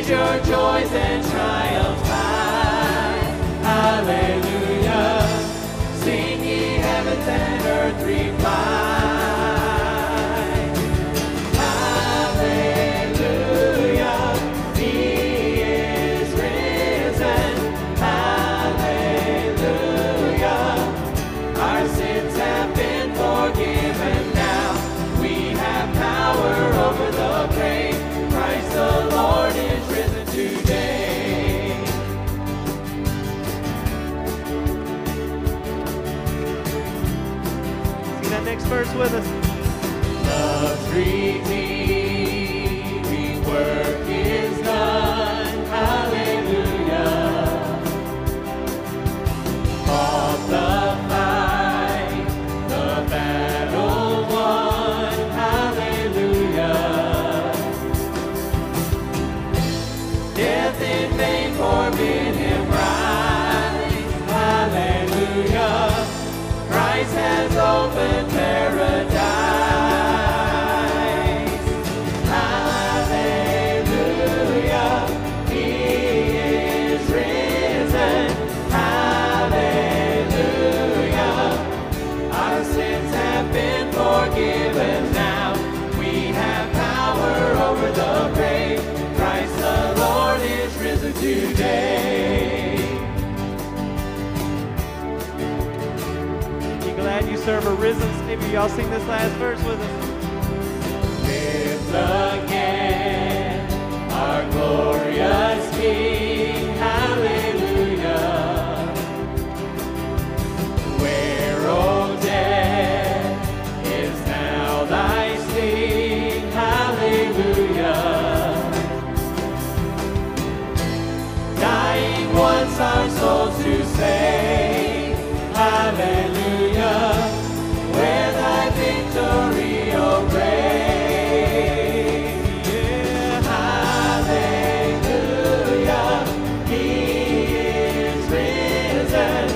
Praise your joys and triumphs high. Hallelujah. Sing ye heavens and earth reply. Next verse with us. Love's redeeming work is done. Hallelujah. Fought the fight, the battle won. Hallelujah. Death in vain forbid him rise. Hallelujah. Christ has opened paradise. Hallelujah. He is risen. Hallelujah. Our sins have been forgiven now. We have power over the grave. Christ the Lord is risen today. Glad you serve a risen Savior. Y'all sing this last verse with us. Lives again, our glorious King. Hallelujah. Where, O death, is now thy sting? Hallelujah. Dying once our souls to save. Hallelujah. Where thy victory, O grave. Yeah. Hallelujah. He is risen.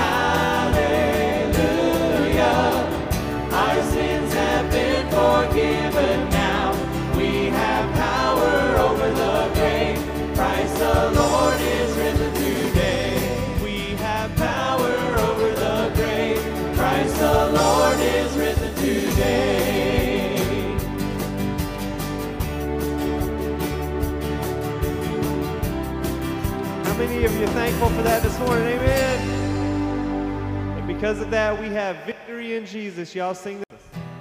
Hallelujah. Our sins have been forgiven now. We have power over the grave. Christ the Lord is risen today. We have power over the grave. Christ the Lord is risen today. How many of you are thankful for that this morning? Amen. And because of that, we have victory in Jesus. Y'all sing this.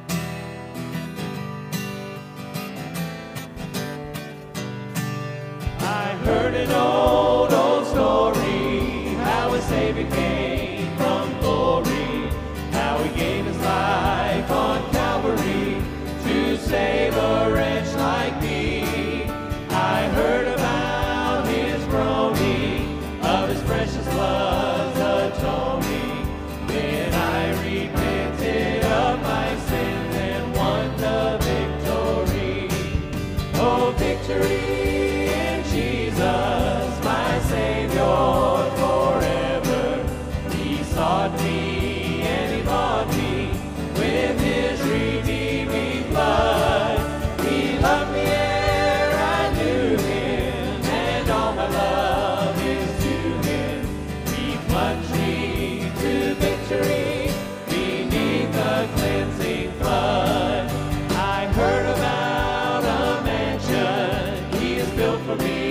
I heard an old story, how a Savior came from glory, how he gave his life on Calvary to save a wretch like me. I heard about his groaning, of his precious blood's atoning. Then I repented of my sins and won the victory. Oh, victory! Jesus, my Savior forever. He sought me and he bought me with his redeeming blood. He loved me ere I knew him, and all my love is to him. He plunged me to victory beneath the cleansing flood. I heard about a mansion he has built for me.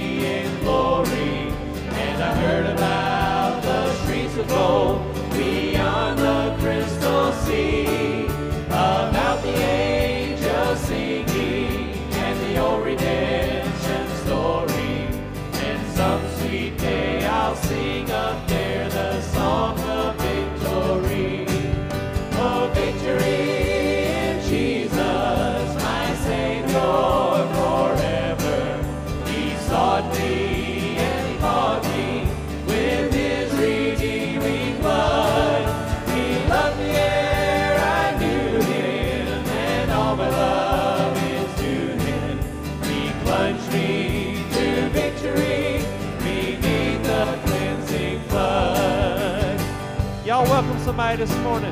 And I heard about the streets of gold beyond the crystal sea, about the angels singing and the old redemption story. And some sweet day I'll sing up there the song of victory. Oh, victory in Jesus, my Savior forever. He sought me. Y'all welcome somebody this morning.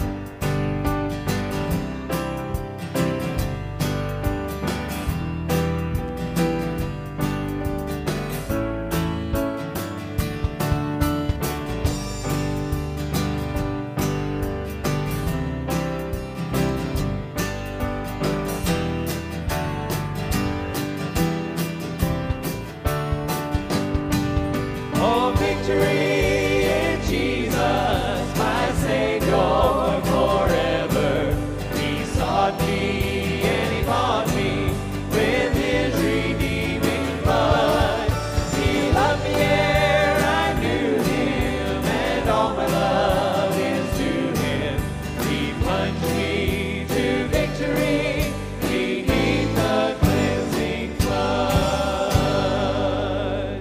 victory in Jesus, my Savior forever. He sought me and He bought me with His redeeming blood. He loved me ere I knew Him, and all my love is to Him. He plunged me to victory beneath the cleansing flood.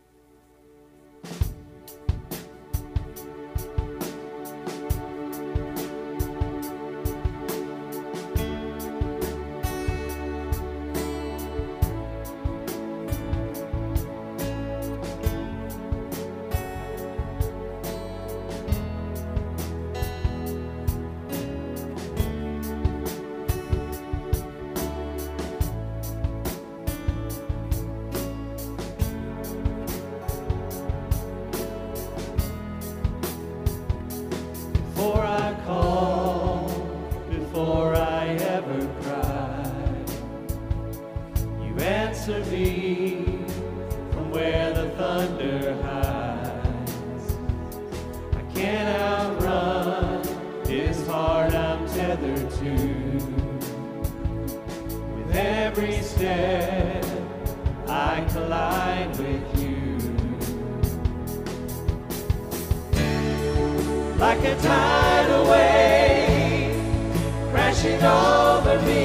Before I call, before I ever cry, you answer me from where the thunder hides. I can't outrun this heart I'm tethered to. With every step I collide with you. Like a tidal wave crashing over me,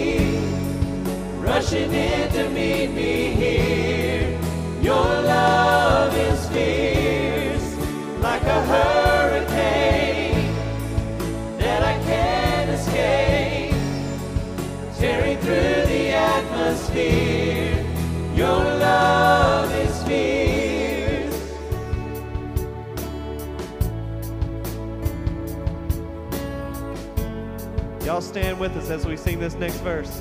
rushing in to meet me here. Your love is fierce, like a hurricane that I can't escape, tearing through the atmosphere. Your love is fierce. Y'all stand with us as we sing this next verse.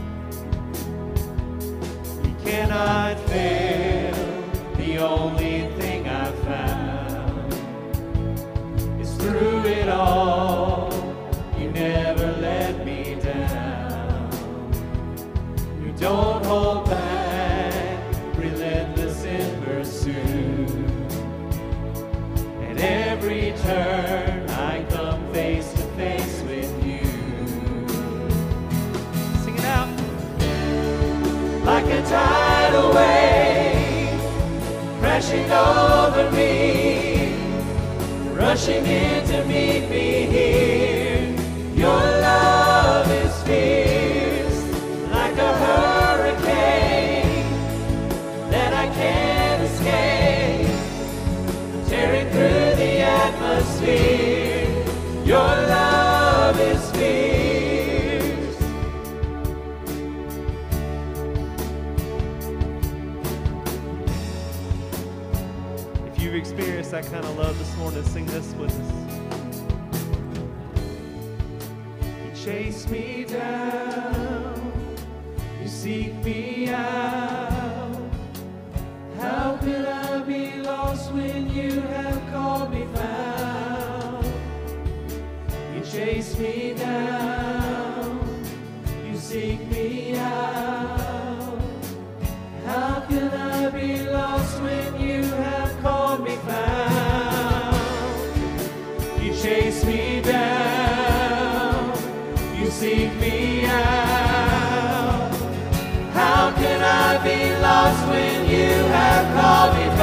You cannot fail. The only thing I've found is through it all, you never let me down. You don't hold back, relentless in pursuit. At every turn I come face to face with you. Sing it out. Like a tidal wave crashing over me, rushing in to meet me here. Your love is fierce, like a hurricane that I can't escape, tearing through the atmosphere. Your love is fierce. If you've experienced that kind of love this morning, sing this with us. You chase me down, you seek me out. How could I be lost when you have called me found? You chase me down, you seek me out. How could I be lost when you have called me found? You chase me down, you seek me out. How can I be lost when you have called me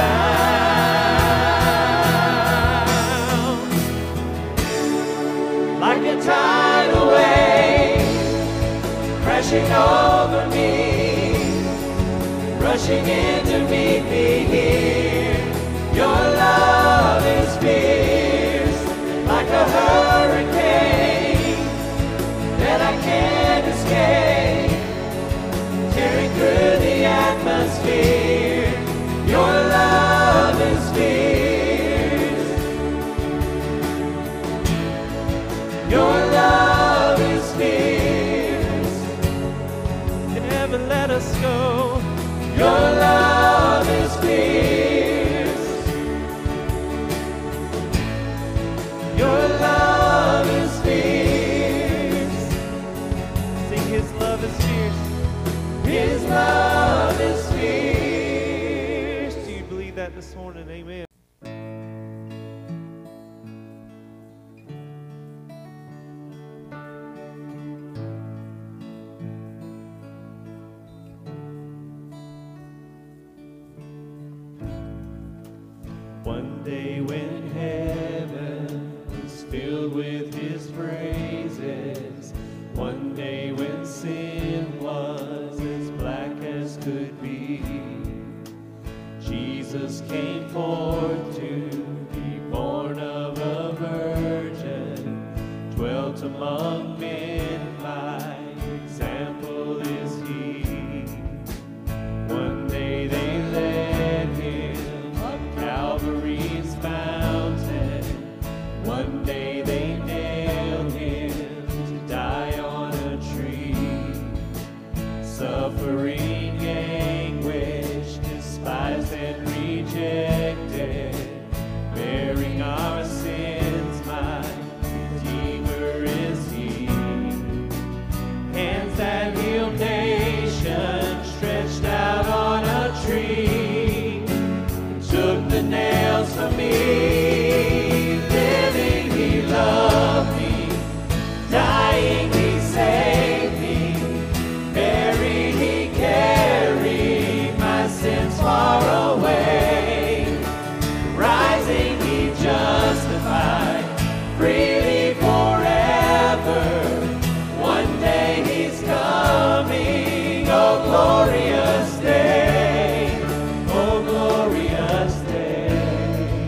found? Like a tidal wave crashing over me, rushing in to meet me here. Your love is fierce, like a hurricane that I can't escape, tearing through the atmosphere. Your love is fierce. Your love is fierce. Never let us go. Your love is fierce. Your love is fierce. Sing His love is fierce. His love is fierce. Do you believe that this morning? Amen. day when heaven was filled with His praises, one day when sin was as black as could be, Jesus came forth to be born of a virgin, dwelt among men, my example is He. One day they led Him up Calvary's mountain, one day they nailed Him to die on a tree, suffering anguish, despised and rejected, bearing our sins, my Redeemer is He. Hands that heal nations stretched out on a tree, took the nails from me. Living He loved me, dying He saved me, buried He carried my sins far away, rising He justified freely forever. One day He's coming, oh glorious day, oh glorious day.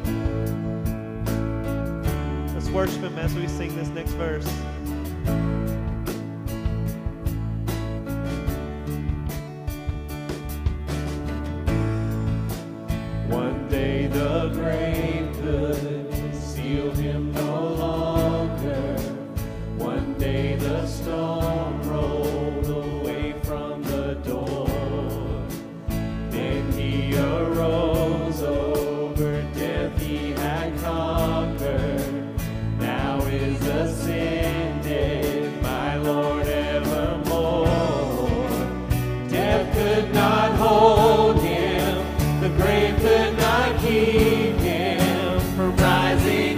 Let's worship Him as we sing this next verse. One day the grave could seal Him no longer. One day the stone rolled away from the door. Then He arose, over death He had conquered. Now is ascended, my Lord evermore. Death could not hold Him, the grave could not keep Him from rising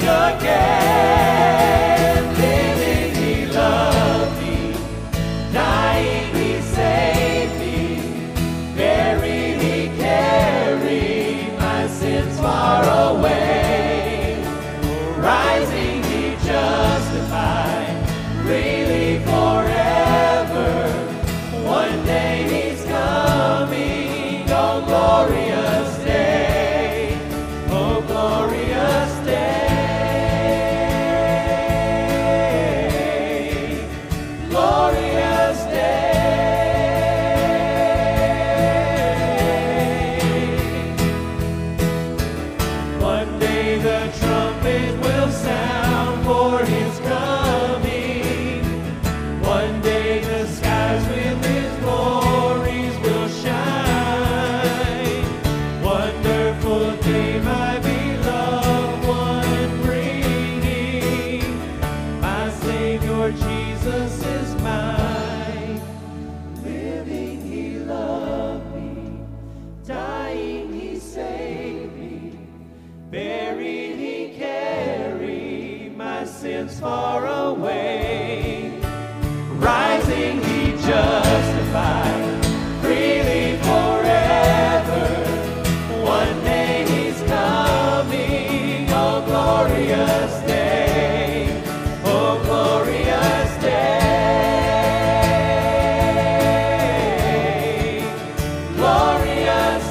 again. Living He loved me, dying He saved me, buried He carried my sins far away, rising He justified freely forever. One day He's coming, oh glorious day, oh glorious day, glorious day. One day the trumpet will sound for His coming. One day the skies with His glories will shine. Wonderful day, my beloved one bringing. My Savior Jesus is mine. Living He loved me, dying He saved me, buried He carried my sins far away, rising He justified freely forever. One day He's coming, oh glorious day, oh glorious day, glorious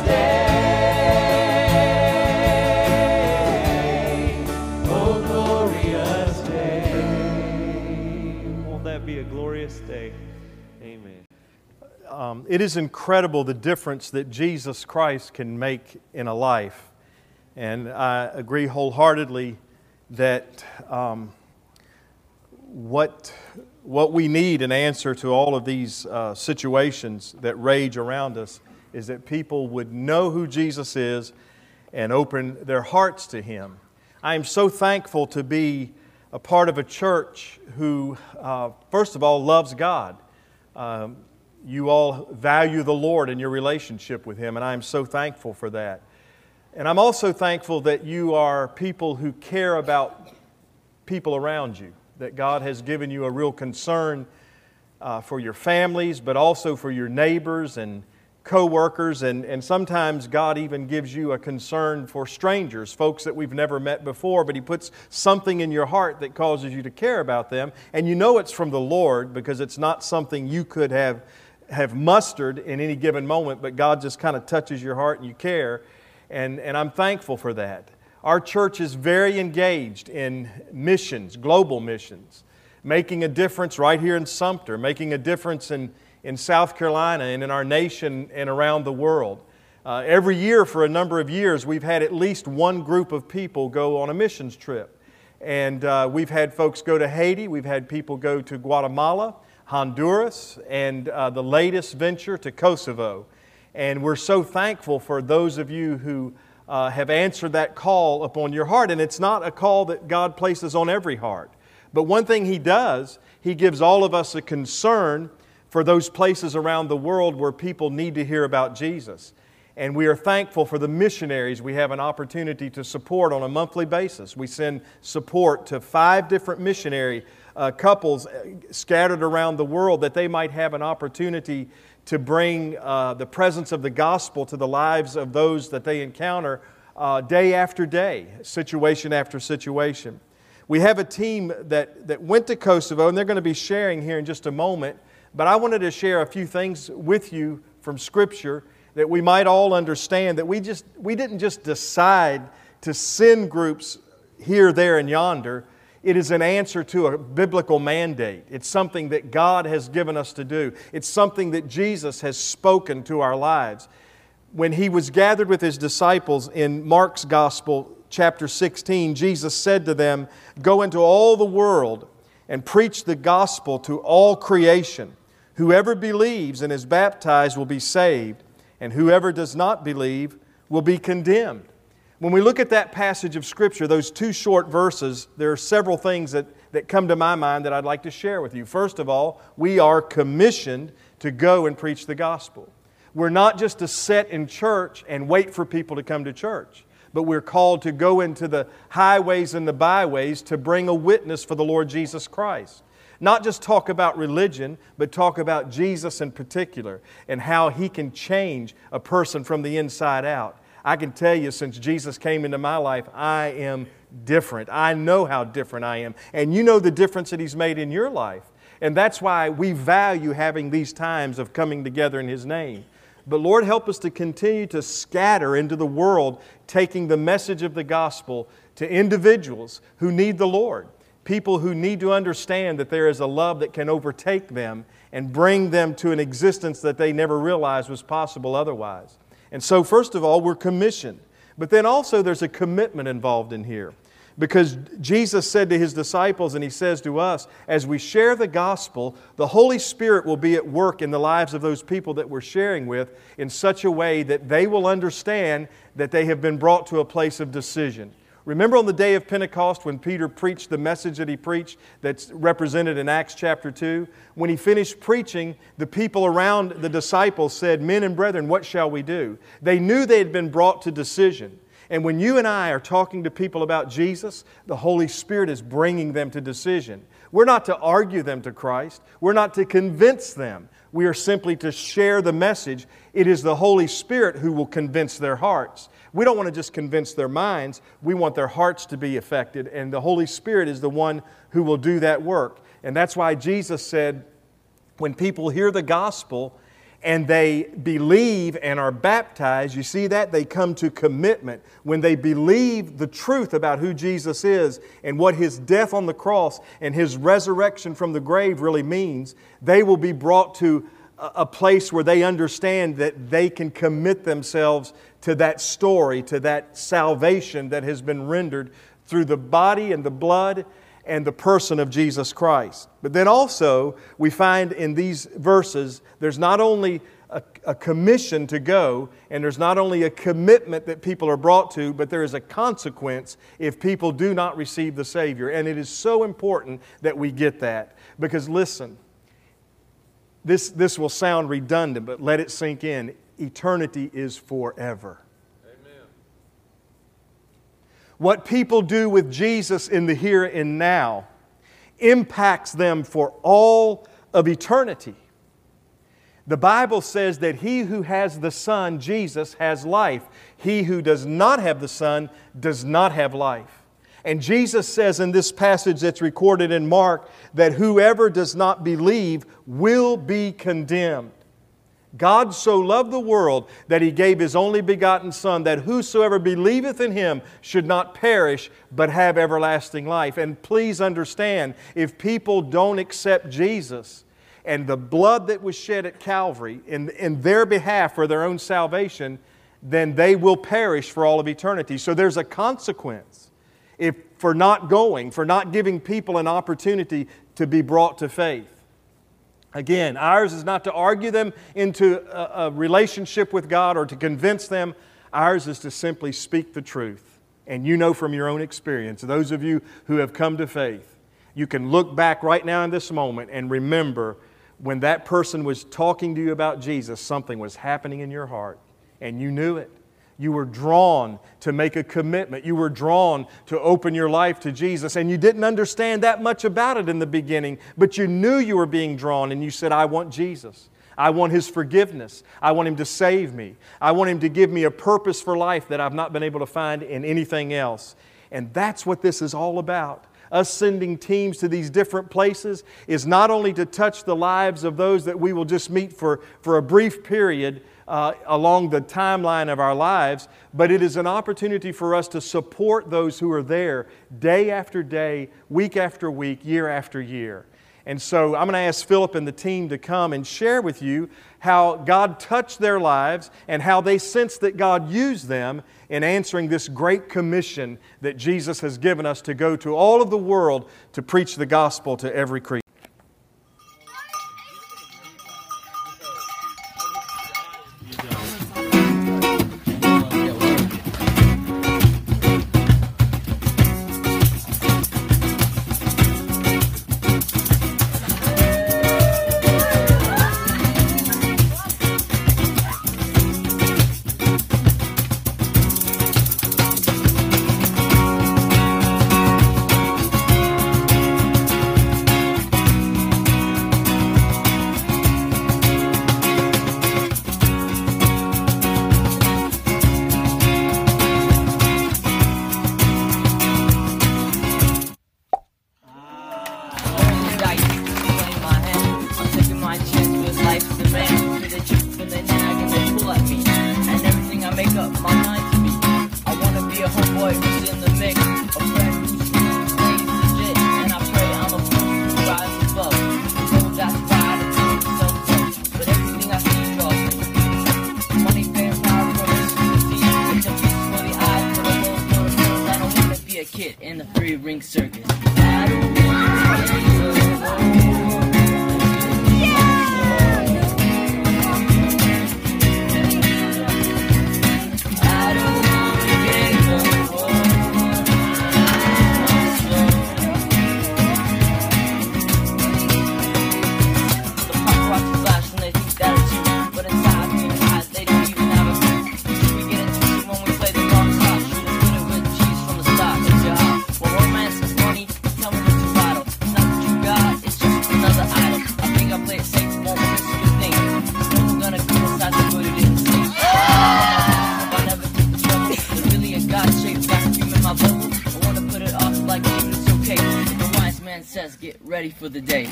day, oh glorious day. Won't that be a glorious day? Amen. It is incredible the difference that Jesus Christ can make in a life. And I agree wholeheartedly that what we need in answer to all of these situations that rage around us is that people would know who Jesus is and open their hearts to Him. I am so thankful to be a part of a church who, first of all, loves God. You all value the Lord in your relationship with Him, and I am so thankful for that. And I'm also thankful that you are people who care about people around you, that God has given you a real concern for your families, but also for your neighbors and co-workers, and sometimes God even gives you a concern for strangers, folks that we've never met before, but He puts something in your heart that causes you to care about them, and you know it's from the Lord because it's not something you could have mustered in any given moment, but God just kind of touches your heart and you care, and I'm thankful for that. Our church is very engaged in missions, global missions, making a difference right here in Sumter, making a difference in South Carolina and in our nation and around the world. Every year for a number of years, we've had at least one group of people go on a missions trip. And we've had folks go to Haiti, we've had people go to Guatemala, Honduras, and the latest venture to Kosovo. And we're so thankful for those of you who have answered that call upon your heart. And it's not a call that God places on every heart. But one thing He does, He gives all of us a concern for those places around the world where people need to hear about Jesus. And we are thankful for the missionaries we have an opportunity to support on a monthly basis. We send support to 5 different missionary couples scattered around the world that they might have an opportunity to bring the presence of the gospel to the lives of those that they encounter day after day, situation after situation. We have a team that went to Kosovo, and they're going to be sharing here in just a moment. But I wanted to share a few things with you from Scripture that we might all understand that we didn't just decide to send groups here, there, and yonder. It is an answer to a biblical mandate. It's something that God has given us to do. It's something that Jesus has spoken to our lives. When He was gathered with His disciples in Mark's Gospel, chapter 16, Jesus said to them, "Go into all the world and preach the gospel to all creation. Whoever believes and is baptized will be saved, and whoever does not believe will be condemned." When we look at that passage of Scripture, those 2 short verses, there are several things that come to my mind that I'd like to share with you. First of all, we are commissioned to go and preach the gospel. We're not just to sit in church and wait for people to come to church, but we're called to go into the highways and the byways to bring a witness for the Lord Jesus Christ. Not just talk about religion, but talk about Jesus in particular and how He can change a person from the inside out. I can tell you, since Jesus came into my life, I am different. I know how different I am. And you know the difference that He's made in your life. And that's why we value having these times of coming together in His name. But Lord, help us to continue to scatter into the world, taking the message of the gospel to individuals who need the Lord. People who need to understand that there is a love that can overtake them and bring them to an existence that they never realized was possible otherwise. And so, first of all, we're commissioned. But then also there's a commitment involved in here. Because Jesus said to His disciples, and He says to us, as we share the gospel, the Holy Spirit will be at work in the lives of those people that we're sharing with in such a way that they will understand that they have been brought to a place of decision. Remember on the day of Pentecost when Peter preached the message that he preached that's represented in Acts chapter 2? When he finished preaching, the people around the disciples said, "Men and brethren, what shall we do?" They knew they had been brought to decision. And when you and I are talking to people about Jesus, the Holy Spirit is bringing them to decision. We're not to argue them to Christ. We're not to convince them. We are simply to share the message. It is the Holy Spirit who will convince their hearts. We don't want to just convince their minds. We want their hearts to be affected, and the Holy Spirit is the one who will do that work. And that's why Jesus said, when people hear the gospel and they believe and are baptized, you see that? They come to commitment. When they believe the truth about who Jesus is and what His death on the cross and His resurrection from the grave really means, they will be brought to a place where they understand that they can commit themselves to that story, to that salvation that has been rendered through the body and the blood and the person of Jesus Christ. But then also, we find in these verses, there's not only a commission to go, and there's not only a commitment that people are brought to, but there is a consequence if people do not receive the Savior. And it is so important that we get that. Because listen, this will sound redundant, but let it sink in. Eternity is forever. Amen. What people do with Jesus in the here and now impacts them for all of eternity. The Bible says that he who has the Son, Jesus, has life. He who does not have the Son does not have life. And Jesus says in this passage that's recorded in Mark that whoever does not believe will be condemned. God so loved the world that He gave His only begotten Son, that whosoever believeth in Him should not perish, but have everlasting life. And please understand, if people don't accept Jesus and the blood that was shed at Calvary in their behalf for their own salvation, then they will perish for all of eternity. So there's a consequence for not going, for not giving people an opportunity to be brought to faith. Again, ours is not to argue them into a relationship with God or to convince them. Ours is to simply speak the truth. And you know from your own experience, those of you who have come to faith, you can look back right now in this moment and remember when that person was talking to you about Jesus, something was happening in your heart and you knew it. You were drawn to make a commitment. You were drawn to open your life to Jesus. And you didn't understand that much about it in the beginning, but you knew you were being drawn and you said, I want Jesus. I want His forgiveness. I want Him to save me. I want Him to give me a purpose for life that I've not been able to find in anything else. And that's what this is all about. Us sending teams to these different places is not only to touch the lives of those that we will just meet for a brief period along the timeline of our lives, but it is an opportunity for us to support those who are there day after day, week after week, year after year. And so I'm going to ask Philip and the team to come and share with you how God touched their lives and how they sense that God used them in answering this great commission that Jesus has given us to go to all of the world to preach the gospel to every creature. In the three-ring circus. Says get ready for the day.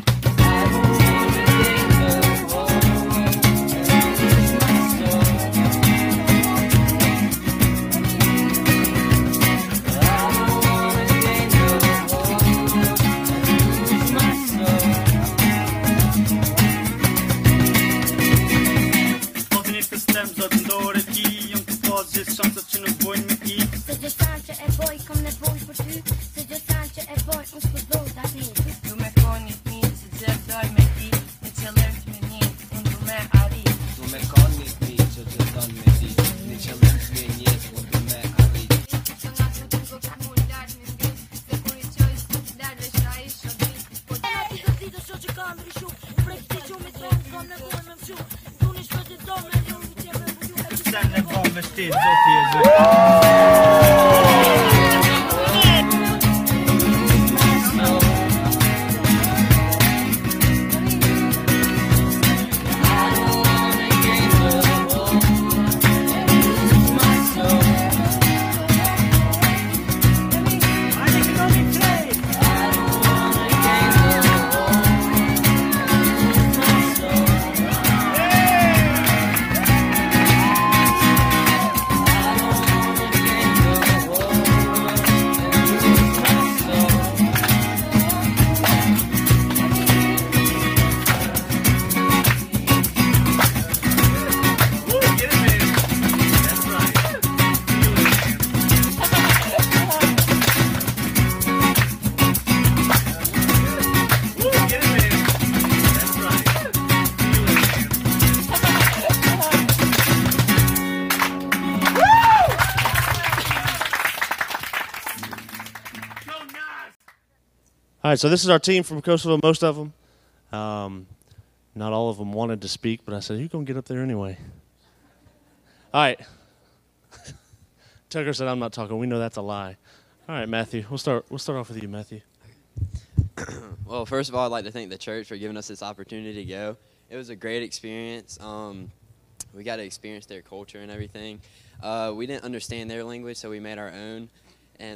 right, so this is our team from Kosovo, most of them. Not all of them wanted to speak, but I said, you're going to get up there anyway. All right. Tucker said, I'm not talking. We know that's a lie. All right, Matthew. We'll start off with you, Matthew. Well, first of all, I'd like to thank the church for giving us this opportunity to go. It was a great experience. We got to experience their culture and everything. We didn't understand their language, so we made our own. And,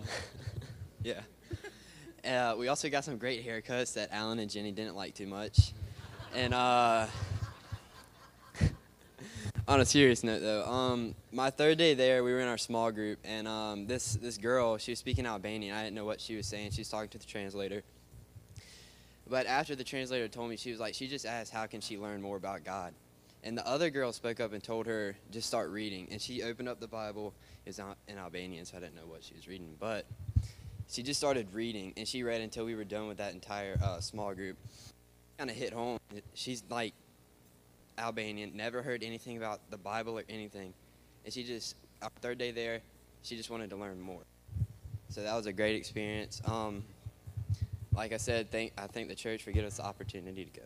yeah. We also got some great haircuts that Alan and Jenny didn't like too much. And on a serious note, though, my third day there, we were in our small group, and this girl, she was speaking Albanian. I didn't know what she was saying. She was talking to the translator. But after the translator told me, she was like, she just asked how can she learn more about God. And the other girl spoke up and told her, just start reading. And she opened up the Bible. It was in Albanian, so I didn't know what she was reading. But she just started reading, and she read until we were done with that entire small group. Kind of hit home. She's like Albanian, never heard anything about the Bible or anything. And she just, our third day there, she just wanted to learn more. So that was a great experience. Like I said, I thank the church for giving us the opportunity to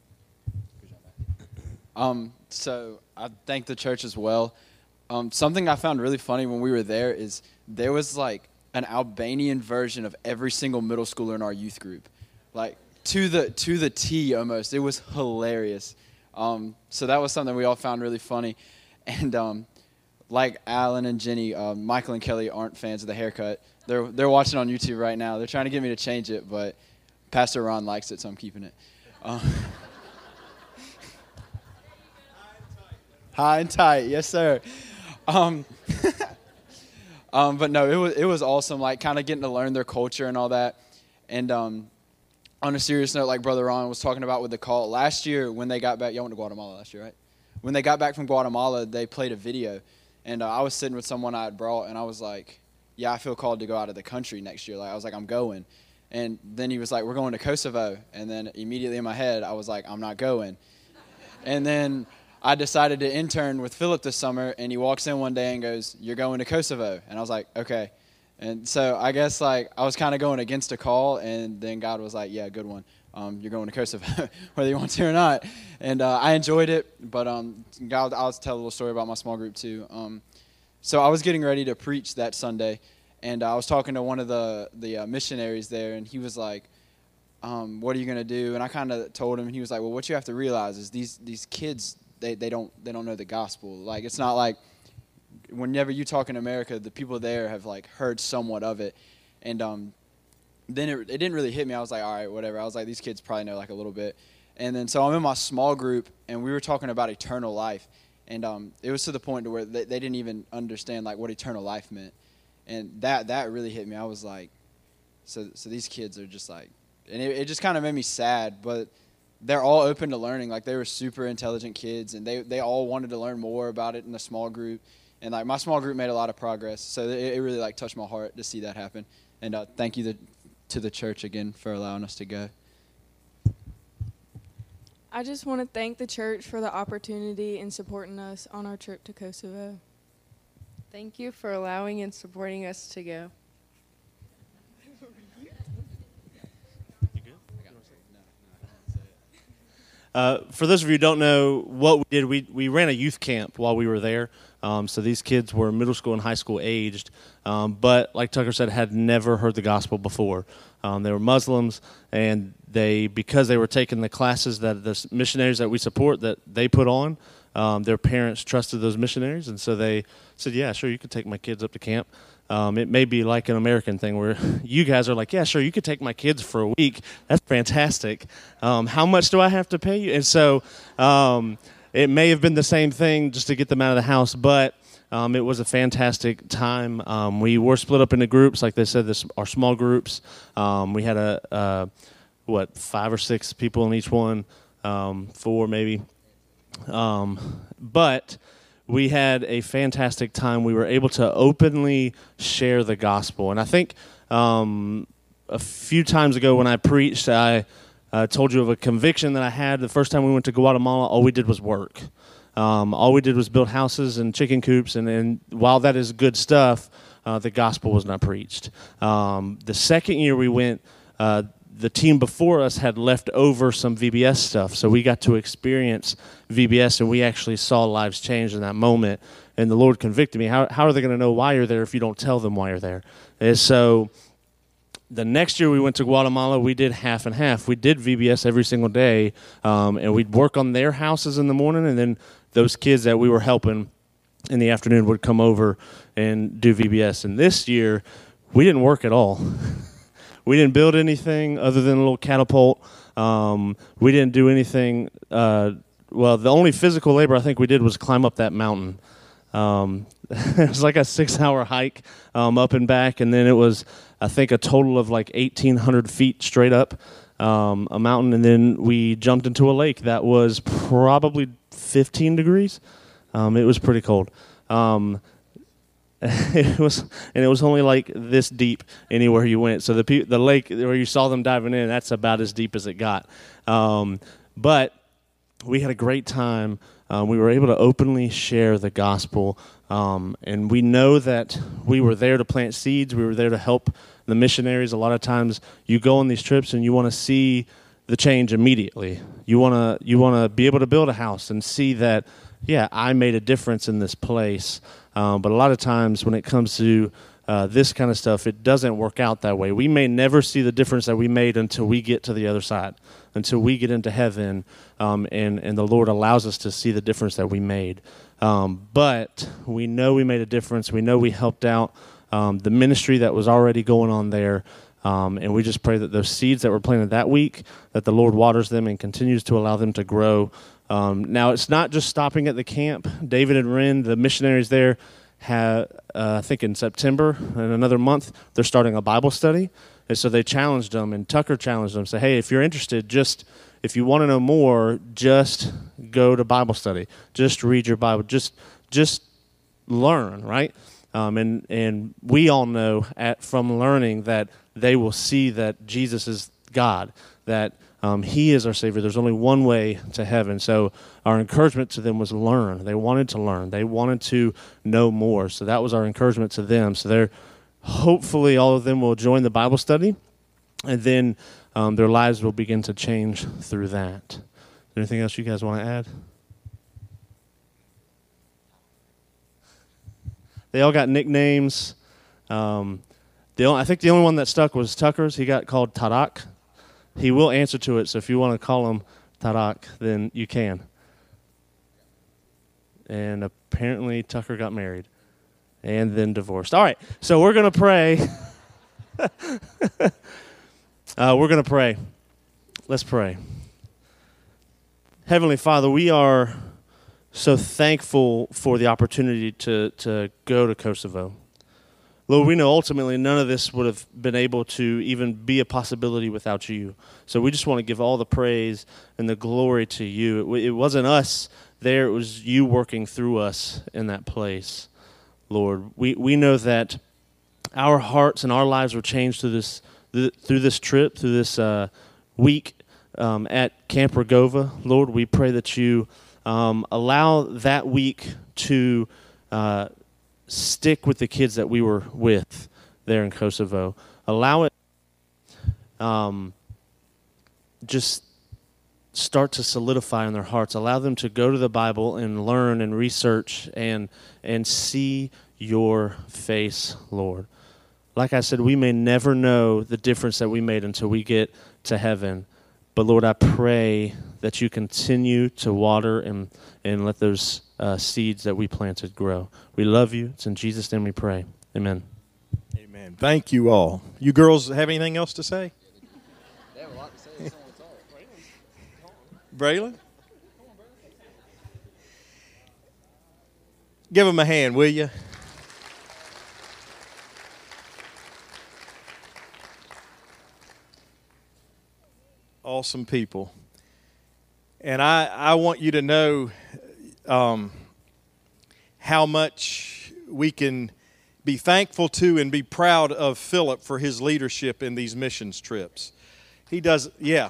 go. So I thank the church as well. Something I found really funny when we were there is there was like an Albanian version of every single middle schooler in our youth group, like to the T almost. It was hilarious. So that was something we all found really funny. And like Alan and Jenny, Michael and Kelly aren't fans of the haircut. They're watching on YouTube right now. They're trying to get me to change it, but Pastor Ron likes it, so I'm keeping it. High and tight, yes, sir. But no, it was awesome, like kind of getting to learn their culture and all that. And on a serious note, like Brother Ron was talking about with the call, last year when they got back, y'all went to Guatemala last year, right? When they got back from Guatemala, they played a video. And I was sitting with someone I had brought, and I was like, yeah, I feel called to go out of the country next year. Like I was like, I'm going. And then he was like, we're going to Kosovo. And then immediately in my head, I was like, I'm not going. And then I decided to intern with Philip this summer, and he walks in one day and goes, you're going to Kosovo. And I was like, okay. And so I guess like I was kind of going against a call, and then God was like, yeah, good one. You're going to Kosovo, whether you want to or not. And I enjoyed it, but God, I'll tell a little story about my small group too. So I was getting ready to preach that Sunday, and I was talking to one of the missionaries there, and he was like, what are you going to do? And I kind of told him, and he was like, well, what you have to realize is these kids, they don't know the gospel. Like, it's not like whenever you talk in America, the people there have like heard somewhat of it. And then it didn't really hit me. I was like, all right, whatever. I was like, these kids probably know like a little bit. And then so I'm in my small group, and we were talking about eternal life. And it was to the point to where they didn't even understand like what eternal life meant. And that really hit me. I was like, so these kids are just like, and it just kind of made me sad, but they're all open to learning. Like, they were super intelligent kids, and they all wanted to learn more about it in the small group. And like my small group made a lot of progress. So it really like touched my heart to see that happen. And thank you to the church again for allowing us to go. I just want to thank the church for the opportunity and supporting us on our trip to Kosovo. Thank you for allowing and supporting us to go. For those of you who don't know what we did, we ran a youth camp while we were there. So these kids were middle school and high school aged, but like Tucker said, had never heard the gospel before. They were Muslims, and because they were taking the classes that the missionaries that we support that they put on, their parents trusted those missionaries, and so they said, yeah, sure, you could take my kids up to camp. It may be like an American thing where you guys are like, yeah, sure, you could take my kids for a week. That's fantastic. How much do I have to pay you? And so it may have been the same thing just to get them out of the house, but it was a fantastic time. We were split up into groups. Like they said, our small groups. We had 5 or 6 people in each one, 4 maybe. But we had a fantastic time. We were able to openly share the gospel. And I think a few times ago when I preached, I told you of a conviction that I had the first time we went to Guatemala. All we did was work. All we did was build houses and chicken coops. And while that is good stuff, the gospel was not preached. The second year we went, the team before us had left over some VBS stuff, so we got to experience VBS, and we actually saw lives change in that moment. And the Lord convicted me. How are they going to know why you're there if you don't tell them why you're there? And so the next year we went to Guatemala, we did half and half. We did VBS every single day, and we'd work on their houses in the morning, and then those kids that we were helping in the afternoon would come over and do VBS. And this year, we didn't work at all. We didn't build anything other than a little catapult. We didn't do anything. Well, the only physical labor I think we did was climb up that mountain. It was like a 6-hour hike up and back, and then it was, I think, a total of like 1,800 feet straight up a mountain, and then we jumped into a lake that was probably 15 degrees. It was pretty cold. It was only like this deep anywhere you went. So the lake where you saw them diving in, that's about as deep as it got. But we had a great time. We were able to openly share the gospel, and we know that we were there to plant seeds. We were there to help the missionaries. A lot of times you go on these trips and you want to see the change immediately. You want to be able to build a house and see that, yeah, I made a difference in this place. But a lot of times when it comes to this kind of stuff, it doesn't work out that way. We may never see the difference that we made until we get to the other side, until we get into heaven, and the Lord allows us to see the difference that we made. But we know we made a difference. We know we helped out the ministry that was already going on there, and we just pray that those seeds that were planted that week, that the Lord waters them and continues to allow them to grow. Now, it's not just stopping at the camp. David and Ren, the missionaries there, have, I think in September, in another month, they're starting a Bible study. And so they challenged them, and Tucker challenged them, say, hey, if you're interested, if you want to know more, just go to Bible study. Just read your Bible. Just learn, right? And we all know from learning that they will see that Jesus is God, that He is our Savior. There's only one way to heaven. So our encouragement to them was learn. They wanted to learn. They wanted to know more. So that was our encouragement to them. So hopefully all of them will join the Bible study, and then their lives will begin to change through that. Anything else you guys want to add? They all got nicknames. I think the only one that stuck was Tucker's. He got called Tarak. He will answer to it, so if you want to call him Tarak, then you can. And apparently Tucker got married and then divorced. All right, so we're going to pray. We're going to pray. Let's pray. Heavenly Father, we are so thankful for the opportunity to go to Kosovo. Lord, we know ultimately none of this would have been able to even be a possibility without you. So we just want to give all the praise and the glory to you. It wasn't us there, it was you working through us in that place, Lord. We know that our hearts and our lives were changed through this trip, through this week at Camp Rogova. Lord, we pray that you allow that week to stick with the kids that we were with there in Kosovo. Allow it just start to solidify in their hearts. Allow them to go to the Bible and learn and research and see your face, Lord. Like I said, we may never know the difference that we made until we get to heaven. But Lord, I pray that you continue to water and let those seeds that we planted grow. We love you. It's in Jesus' name we pray. Amen. Amen. Thank you all. You girls have anything else to say? They have a lot to say. That's all it's all. Braylon? Give him a hand, will you? Awesome people. And I want you to know how much we can be thankful to and be proud of Philip for his leadership in these missions trips. He does, yeah.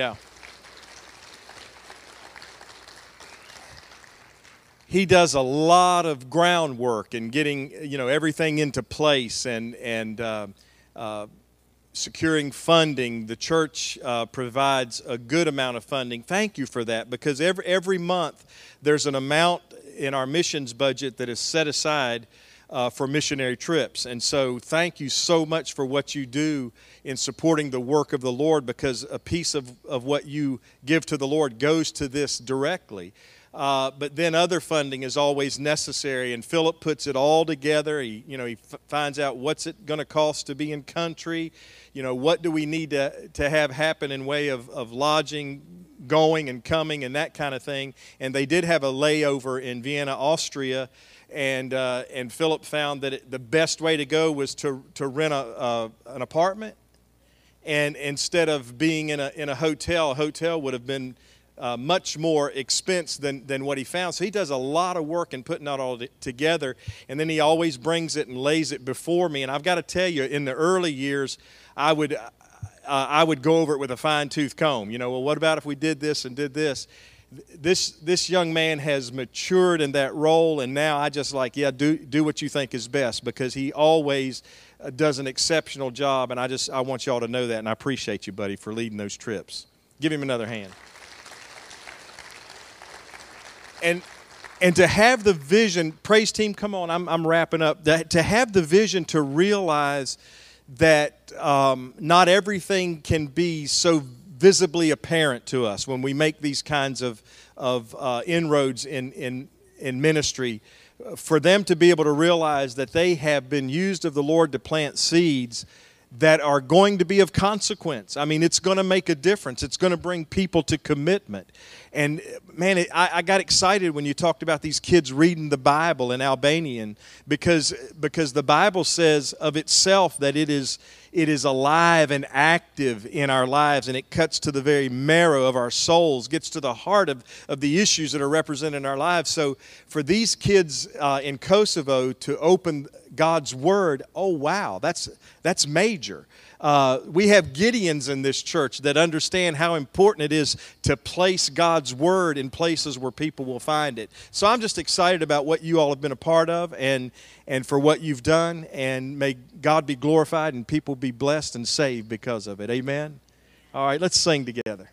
He does a lot of groundwork and getting, everything into place and securing funding. The church provides a good amount of funding. Thank you for that, because every month there's an amount in our missions budget that is set aside for missionary trips. And so thank you so much for what you do in supporting the work of the Lord, because a piece of what you give to the Lord goes to this directly. But then other funding is always necessary, and Philip puts it all together. He finds out what's it going to cost to be in country. What do we need to have happen in way of lodging, going and coming, and that kind of thing. And they did have a layover in Vienna, Austria, and Philip found that the best way to go was to rent an apartment. And instead of being in a hotel would have been much more expense than what he found. So he does a lot of work in putting that all together, and then he always brings it and lays it before me. And I've got to tell you, in the early years, I would go over it with a fine-tooth comb. Well, what about if we did this and did this? This young man has matured in that role, and now I just do what you think is best, because he always does an exceptional job, and I want y'all to know that, and I appreciate you, buddy, for leading those trips. Give him another hand. And to have the vision, praise team, come on, I'm wrapping up. To have the vision to realize that not everything can be so visibly apparent to us when we make these kinds of inroads in ministry. For them to be able to realize that they have been used of the Lord to plant seeds that are going to be of consequence. I mean, it's going to make a difference. It's going to bring people to commitment. And man, I got excited when you talked about these kids reading the Bible in Albanian, because the Bible says of itself that it is alive and active in our lives, and it cuts to the very marrow of our souls, gets to the heart of the issues that are represented in our lives. So for these kids in Kosovo to open God's Word, oh wow, that's major. We have Gideons in this church that understand how important it is to place God's Word in places where people will find it. So I'm just excited about what you all have been a part of, and for what you've done, and may God be glorified and people be blessed and saved because of it. Amen? All right, let's sing together.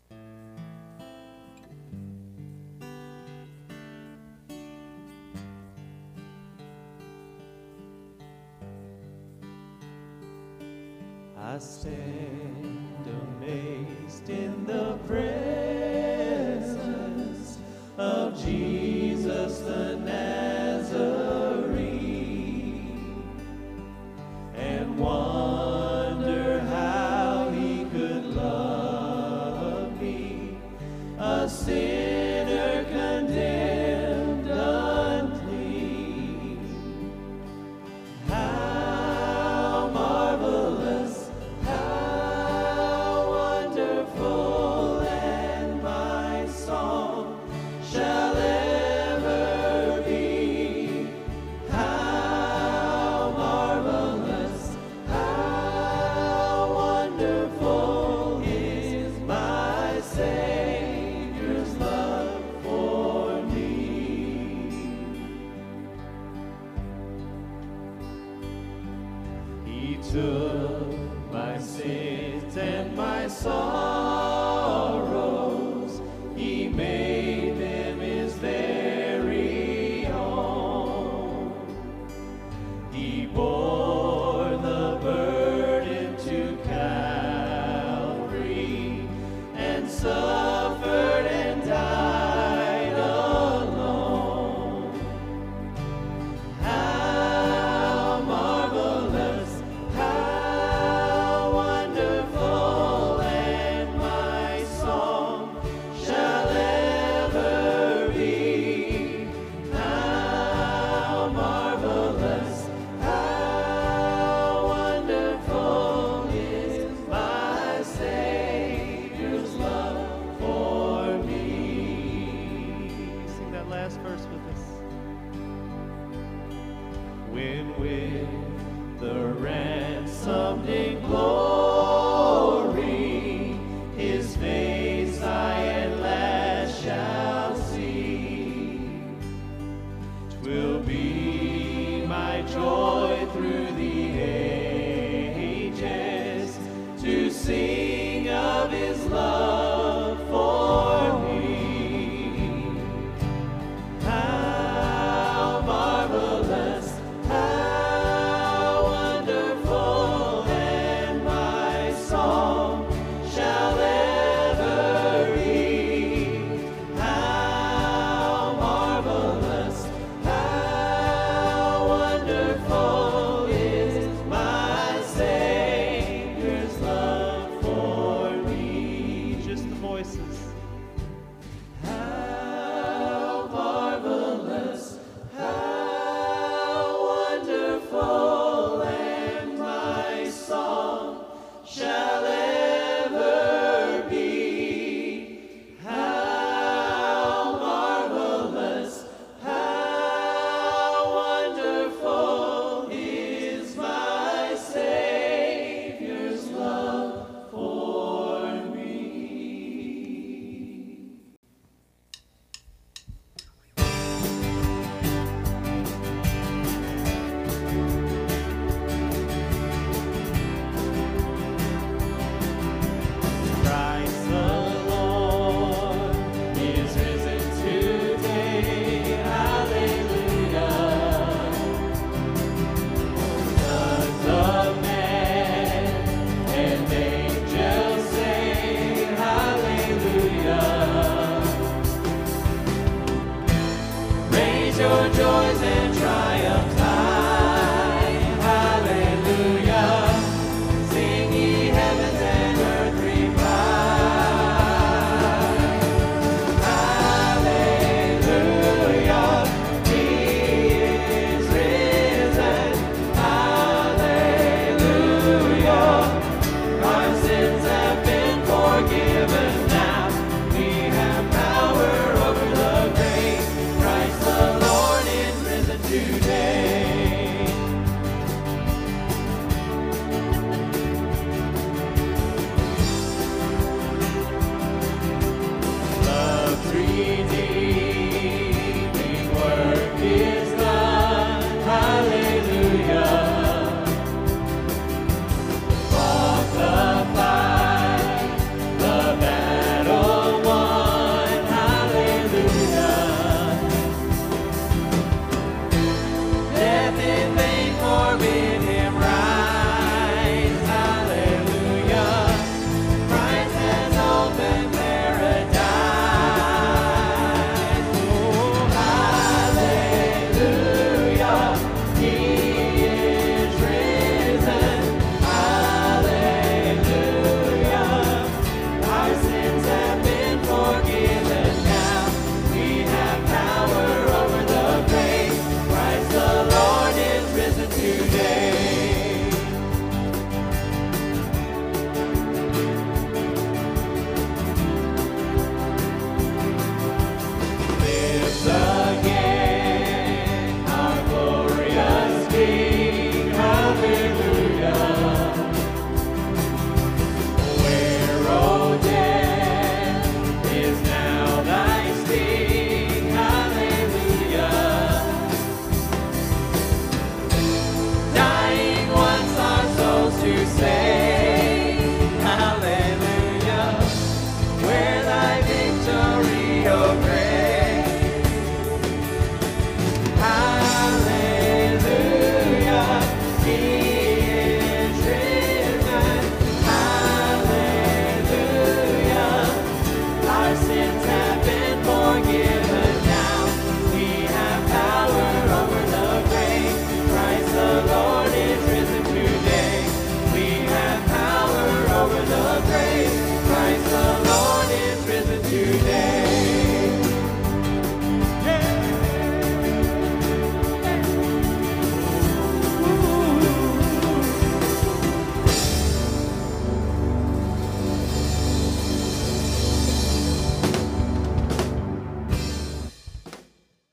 I stand amazed in the presence of Jesus the Nazarene, and wonder how he could love me, a sinner condemned unclean. How marvelous, took my sins and my sorrows, he made them his very own. He bore the burden to Calvary and suffered and died alone. How marvelous, how wonderful, and my song shall ever be. How marvelous, how wonderful is my Savior's love for me. Sing that last verse with us. When with the ransomed in glory, his face I at last shall see, 'twill be my joy through the ages your joys and